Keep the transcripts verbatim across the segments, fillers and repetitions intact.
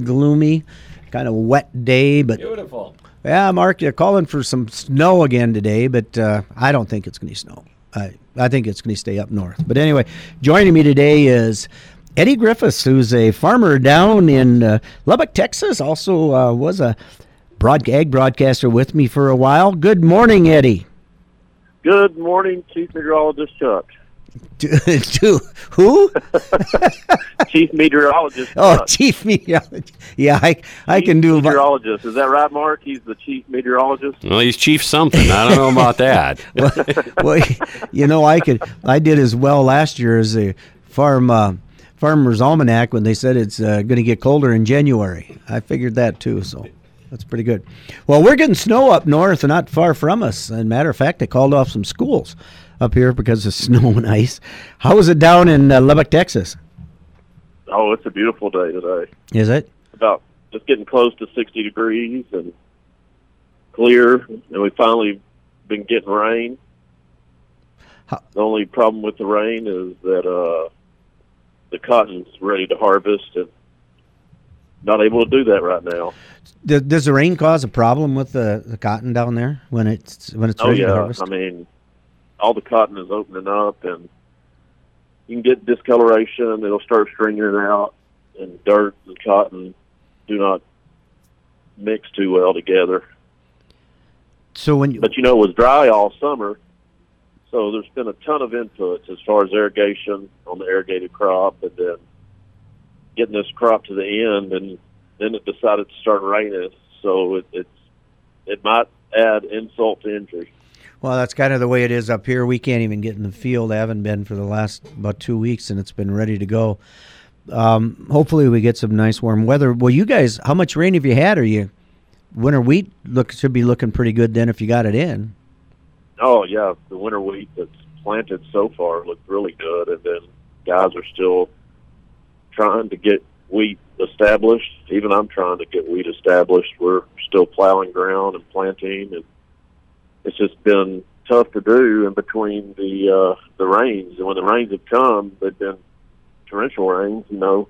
gloomy, kind of wet day. But beautiful. Yeah, Mark, you're calling for some snow again today, but uh, I don't think it's going to snow. I, I think it's going to stay up north. But anyway, joining me today is Eddie Griffiths, who's a farmer down in uh, Lubbock, Texas. Also uh, was a broad ag broadcaster with me for a while. Good morning, Eddie. Good morning, Chief Meteorologist Chuck. To, to who? Chief Meteorologist Oh, Chuck. Chief Meteorologist. Yeah, I I Chief can do. Meteorologist. Is that right, Mark? He's the Chief Meteorologist? Well, he's chief something. I don't know about that. well, well, you know, I could. I did as well last year as a farm uh, farmer's almanac when they said it's uh, going to get colder in January. I figured that too, so that's pretty good. Well, we're getting snow up north, not far from us. As a matter of fact, they called off some schools up here because of snow and ice. How is it down in uh, Lubbock, Texas? Oh, it's a beautiful day today. Is it? About just getting close to sixty degrees and clear, and we finally been getting rain. How? The only problem with the rain is that uh, the cotton's ready to harvest and not able to do that right now. Does, does the rain cause a problem with the, the cotton down there when it's when it's Oh, ready yeah. to harvest? I mean, all the cotton is opening up, and you can get discoloration. It'll start stringing it out, and dirt and cotton do not mix too well together. So when you, But, you know, it was dry all summer, so there's been a ton of inputs as far as irrigation on the irrigated crop, and then getting this crop to the end, and then it decided to start raining, so it, it's it might add insult to injury. Well, that's kind of the way it is up here. We can't even get in the field. I haven't been for the last about two weeks, and it's been ready to go. Um, hopefully we get some nice warm weather. Well, you guys, how much rain have you had? Are you winter wheat look should be looking pretty good then if you got it in? Oh, yeah, the winter wheat that's planted so far looked really good, and then guys are still trying to get wheat established. Even I'm trying to get wheat established. We're still plowing ground and planting, and it's just been tough to do in between the uh, the rains. And when the rains have come, they've been torrential rains. You know,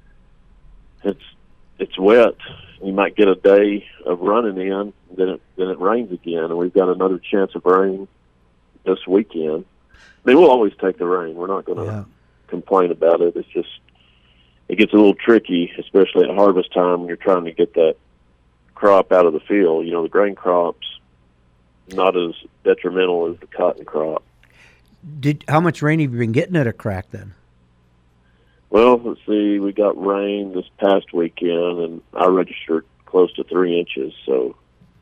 it's it's wet. You might get a day of running in, then it then it rains again, and we've got another chance of rain this weekend. I mean, we'll always take the rain. We're not going to Yeah. complain about it. It's just it gets a little tricky, especially at harvest time when you're trying to get that crop out of the field. You know, the grain crops not as detrimental as the cotton crop. Did how much rain have you been getting at a crack then? Well, let's see. We got rain this past weekend, and I registered close to three inches. So,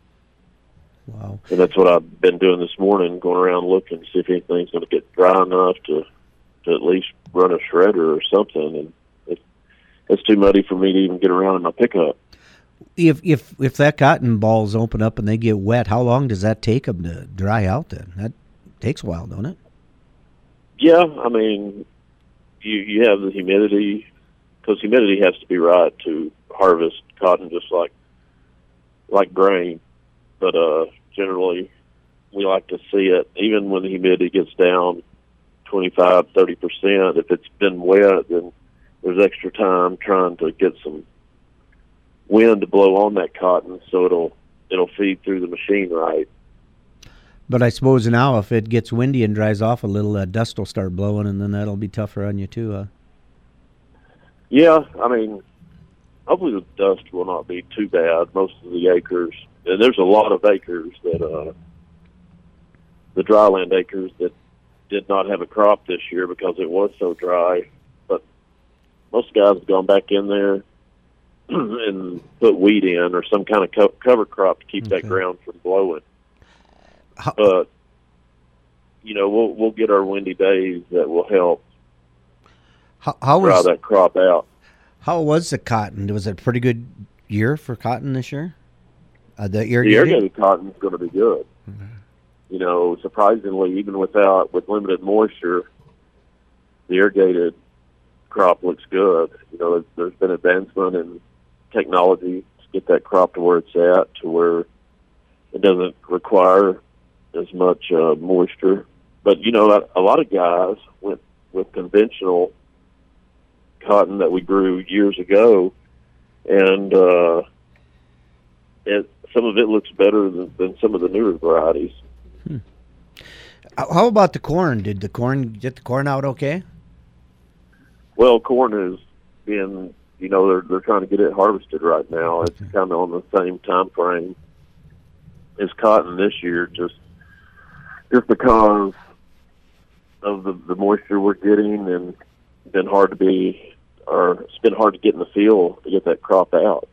Wow. and that's what I've been doing this morning, going around looking to see if anything's going to get dry enough to to at least run a shredder or something. And it, it's too muddy for me to even get around in my pickup. If if if that cotton balls open up and they get wet, how long does that take them to dry out then? That takes a while, don't it? Yeah, I mean, you you have the humidity, because humidity has to be right to harvest cotton, just like like grain. But uh, generally, we like to see it, even when the humidity gets down twenty-five, thirty percent. If it's been wet, then there's extra time trying to get some wind to blow on that cotton, so it'll it'll feed through the machine right. But I suppose now if it gets windy and dries off a little, uh, dust will start blowing, and then that'll be tougher on you too. Huh? Yeah, I mean, hopefully the dust will not be too bad. Most of the acres, and there's a lot of acres that, uh, the dryland acres that did not have a crop this year because it was so dry. But most guys have gone back in there and put wheat in or some kind of co- cover crop to keep Okay. that ground from blowing. How, But, you know, we'll we'll get our windy days that will help how, how dry was that crop out. how was the cotton? Was it a pretty good year for cotton this year? Uh, the The irrigated? irrigated cotton is going to be good. You know, surprisingly, even without with limited moisture, the irrigated crop looks good. You know, there's, there's been advancement in technology to get that crop to where it's at, to where it doesn't require as much uh, moisture. But, you know, a lot of guys went with conventional cotton that we grew years ago, and uh, it, some of it looks better than, than some of the newer varieties. Hmm. How about the corn? Did the corn get the corn out okay? Well, corn is being, you know, they're they're trying to get it harvested right now. It's kind of on the same time frame as cotton this year, just just because of the, the moisture we're getting, and it's been hard to be, or it's been hard to get in the field to get that crop out.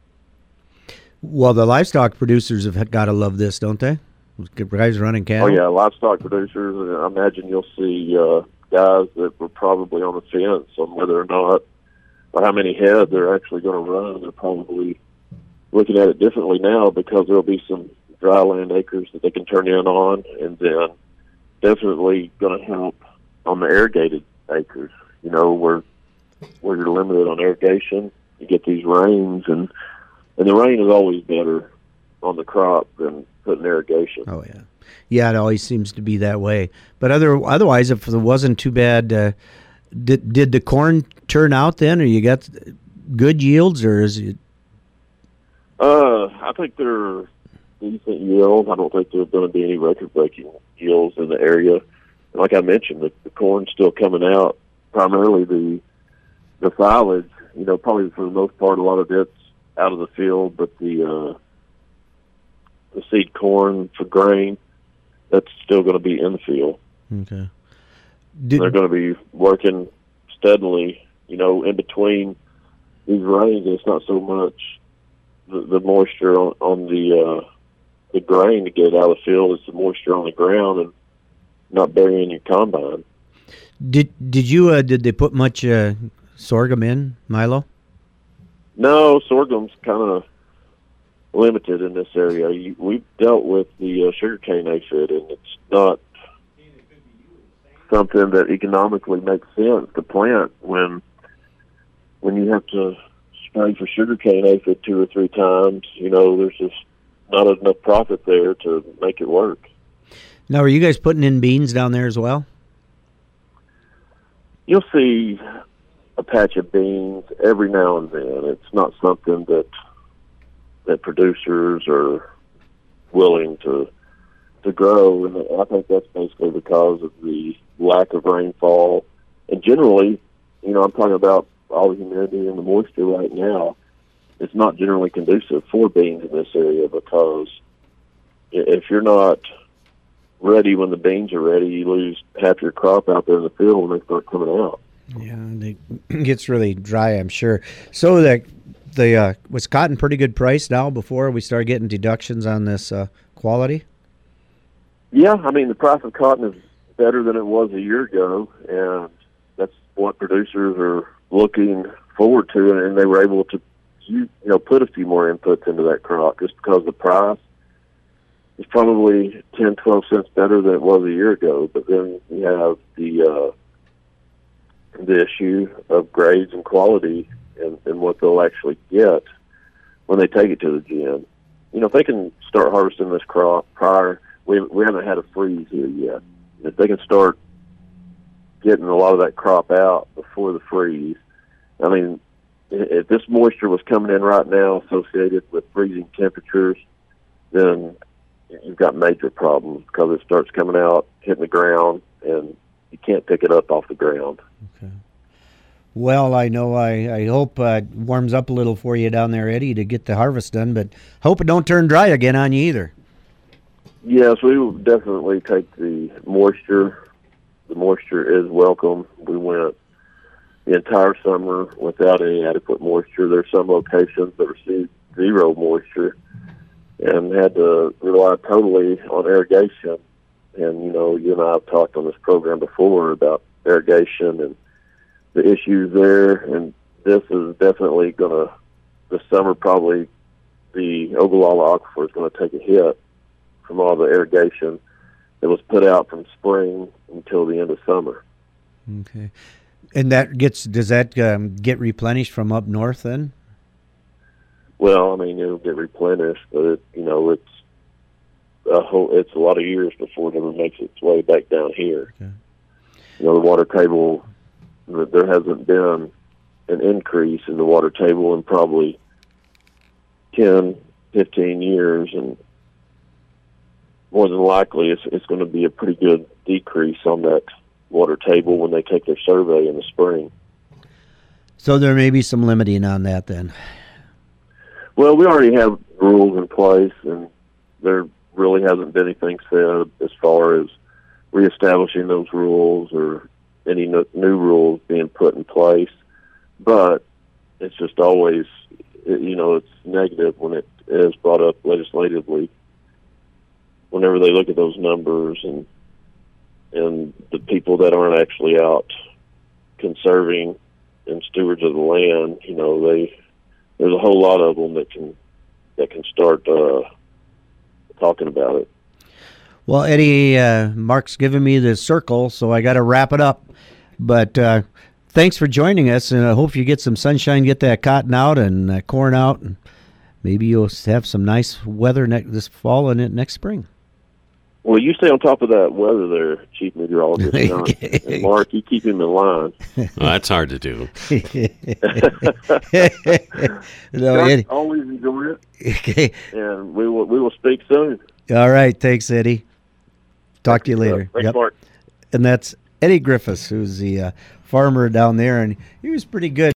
Well, the livestock producers have got to love this, don't they? Guys running cattle. Oh yeah, livestock producers, and I imagine you'll see uh, guys that were probably on the fence on whether or not, or how many head they're actually going to run. They're probably looking at it differently now because there'll be some dry land acres that they can turn in on, and then definitely going to help on the irrigated acres. You know, where where you're limited on irrigation, you get these rains, and and the rain is always better on the crop than putting irrigation. Oh yeah, yeah. It always seems to be that way. But other otherwise, if it wasn't too bad, uh, did did the corn turn out then, or you got good yields, or is it? Uh, I think they're decent yields. I don't think there's going to be any record-breaking yields in the area. Like I mentioned, the, the corn's still coming out. Primarily the the silage, you know, probably for the most part, a lot of it's out of the field, but the uh, the seed corn for grain, that's still going to be in the field. Okay. Did, They're going to be working steadily, you know, in between these rains. It's not so much the, the moisture on, on the uh, the grain to get it out of the field; it's the moisture on the ground and not burying your combine. Did did you uh, did they put much uh, sorghum in, Milo? No, sorghum's kind of limited in this area. You, we've dealt with the uh, sugarcane aphid, and it's not something that economically makes sense to plant when when you have to spray for sugarcane aphid two or three times. You know, there's just not enough profit there to make it work. Now, are you guys putting in beans down there as well? You'll see a patch of beans every now and then. It's not something that that producers are willing to to grow, and I think that's basically because of the lack of rainfall. And generally, you know, I'm talking about all the humidity and the moisture right now. It's not generally conducive for beans in this area, because if you're not ready when the beans are ready, you lose half your crop out there in the field when they start coming out. Yeah, it gets really dry, I'm sure. So the the uh, was cotton pretty good price now before we start getting deductions on this uh, quality? Yeah, I mean, the price of cotton is better than it was a year ago, and that's what producers are looking forward to, and they were able to, you know, put a few more inputs into that crop just because the price is probably ten, twelve cents better than it was a year ago. But then you have the uh, the issue of grades and quality and, and what they'll actually get when they take it to the gin. You know, if they can start harvesting this crop prior, we we haven't had a freeze here yet. If they can start getting a lot of that crop out before the freeze, I mean, if this moisture was coming in right now associated with freezing temperatures, then you've got major problems because it starts coming out, hitting the ground, and you can't pick it up off the ground. Okay. Well, I know I, I hope uh, it warms up a little for you down there, Eddie, to get the harvest done, but hope it don't turn dry again on you either. Yes, we will definitely take the moisture. The moisture is welcome. We went the entire summer without any adequate moisture. There's some locations that received zero moisture and had to rely totally on irrigation. And, you know, you and I have talked on this program before about irrigation and the issues there, and this is definitely going to, this summer probably, the Ogallala Aquifer is going to take a hit from all the irrigation that was put out from spring until the end of summer. Okay. And that gets, does that um, get replenished from up north then? Well, I mean, it'll get replenished, but, it, you know, it's a whole, it's a lot of years before it ever makes its way back down here. Okay. You know, the water table, there hasn't been an increase in the water table in probably ten, fifteen years, and more than likely it's, it's going to be a pretty good decrease on that water table when they take their survey in the spring. So there may be some limiting on that then. Well, we already have rules in place, and there really hasn't been anything said as far as reestablishing those rules or any no, new rules being put in place. But it's just always, you know, it's negative when it is brought up legislatively. Whenever they look at those numbers and and the people that aren't actually out conserving and stewards of the land, you know, they there's a whole lot of them that can that can start uh, talking about it. Well, Eddie, uh, Mark's giving me the circle, so I got to wrap it up. But uh, thanks for joining us, and I hope you get some sunshine, get that cotton out and uh, corn out, and maybe you'll have some nice weather ne- this fall and next spring. Well, you stay on top of that weather there, Chief Meteorologist. And Mark, you keep him in line. Well, that's hard to do. No, Eddie. Always enjoy it. Okay. And we will we will speak soon. All right. Thanks, Eddie. Talk to you later. Thanks, yep. Mark. And that's Eddie Griffiths, who's the uh, farmer down there, and he was pretty good.